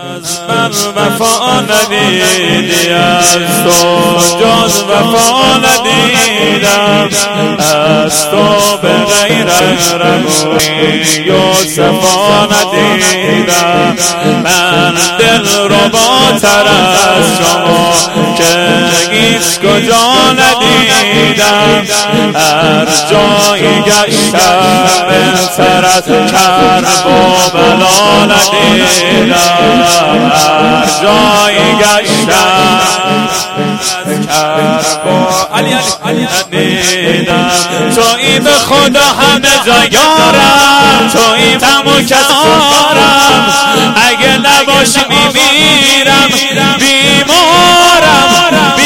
از من وفا ندیدی، از تو جز وفا ندیدم، از تو به غیرت رموی و صفا ندیدم. من دل رباتر از شما که هیچ کجا ندیدم، هر جایی گشتم بهتر از کرب و بلا ندیدم، هر جایی گشتم از کرب و ندیدم. تویی به خدا همه جا یارم، تویی تم و کسارم، اگه نباشی میمیرم، بیمارم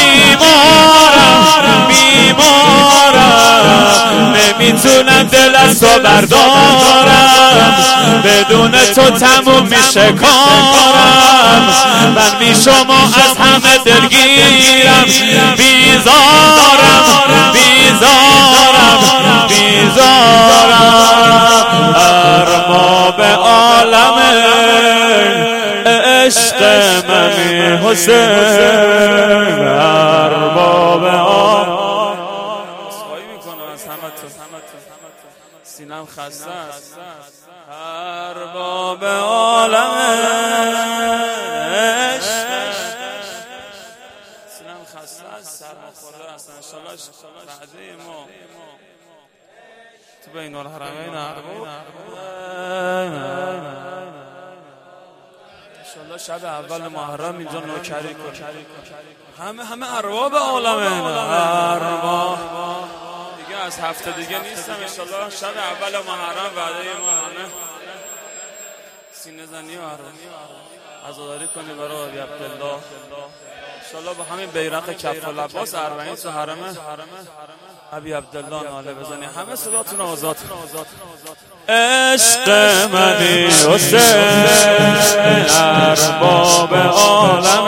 نمیتونم دل از تو بردارم، بدون تو تموم میشه کارم. من بی شما از همه دلگیرم، بیزارم ارباب عالم عشق منی حسین، ارباب عالم. خواهی میکنم از همتون، سینم خسته است. ارباب عالم سینم خسته است، سرما خورده است. انشالله بعده ما تو بین الحرمین انشالله شب اول محرم اینجا نوکری کن. همه ارباب عالمین، ارباب دیگه از هفته دیگه نیستم. انشالله شب اول محرم بعده ما همه سینه زنی و عزاداری کنی برای ابی عبدالله. انشالله با همین بیرق کف العباس اربعین تو حرم ابی عبدالله ناله بزنی. همه صداتون آزاد. عشق منی حسین، ارباب عالم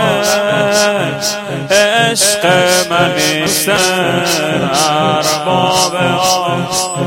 عشق منی حسین، ارباب عالم.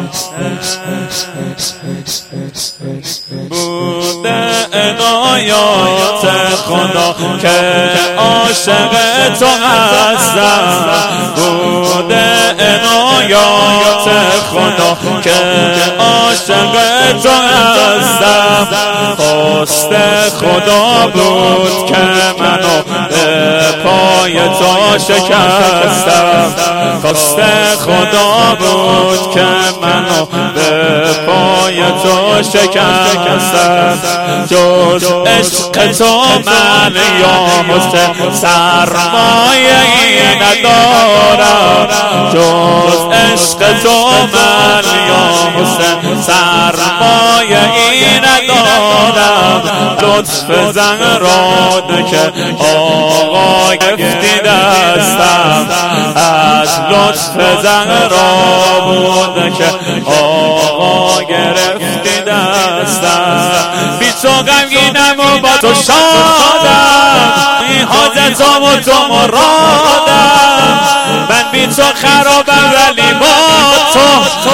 بوده عنایات خدا که عاشق تو هستم، بوده عنایات خدا که عاشق تو هستم. خواست خدا بود که منو به پای تو شکستم، خواست خدا بود که منو به پای تو شکستم. جز عشق تو من یا حسین سرمایه ای ندارم، جز عشق تو من یا حسین سرمایه ای ندارم. لطف زن راد که آقا گفتی دستم، از لطف زن را بود که آقا گرفتی دستم. بی تو غمگینم و با تو شادم، این حاجتم و تو مرادم. من بی تو خرابم ولی با تو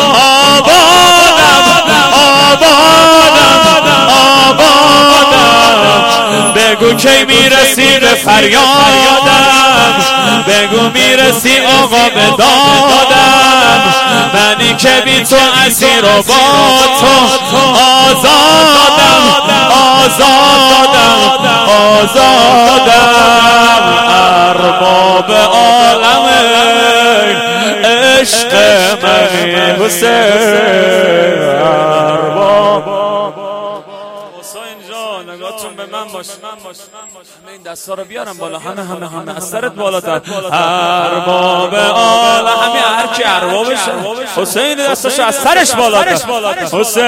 بگو کی میرسی به فریادم، بگو میرسی آقا به دادم. منی که بی تو اسیر و با تو آزادم. ارباب عالم عشق منی حسین، ارباب. نگاهتون به من باش. همه این دستا رو بیارم بالا، همه از سرت بالاتر. ارباب عالم، همه هر کی اربابشه حسین دستش از سرش بالاتر. حسین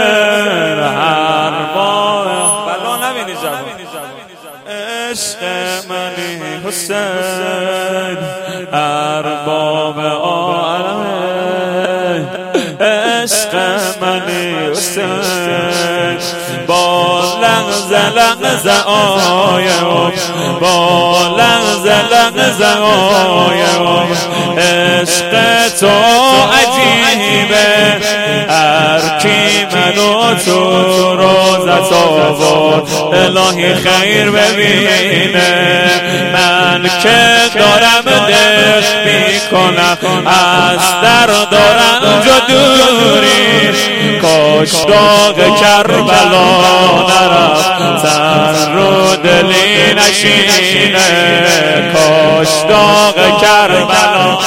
ارباب بلا نبینی جواب. عشق منی حسین، ارباب عالم عشق منی حسین. با لغزه آیم، با لغزه آیم. عشق تو عجیب عجیبه هر کی منو تو روزت آورد الهی خیر ببینه من که دارم دل میکنم از درد و رنج و دوری کاش داغ کربلا نرفت تن رو دلی نشینه کاش داغ کربلا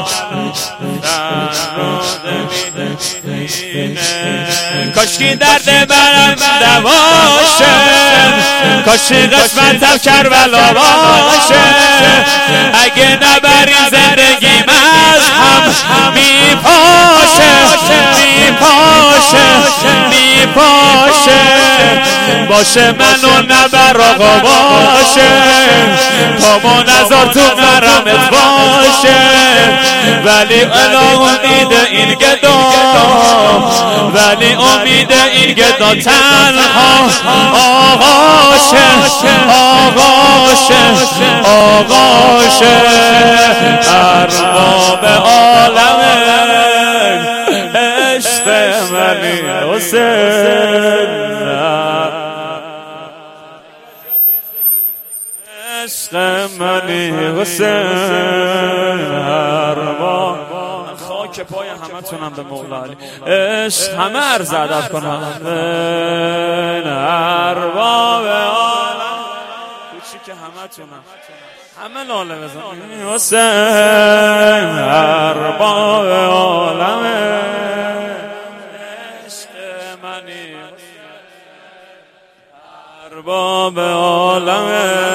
کاشکی درد برم دواشه کاشکی قسمتم کربلا باشه اگه نبری زندگیم از هم میپاشه باشه منو نبر آقا باشه پامو نذار تو مرمت باشه ولی امید این گدا ولی امید این گدا تنها آقاشه ارباب عالم عشق منی حسین عشق منی حسین ارباب خاک پای همه تونم به مولا علی عشق همه عرض ادب کنم ارباب عالم کوچیک همه تونم همه لاله بزن حسین ارباب عالم عشق منی ارباب عالم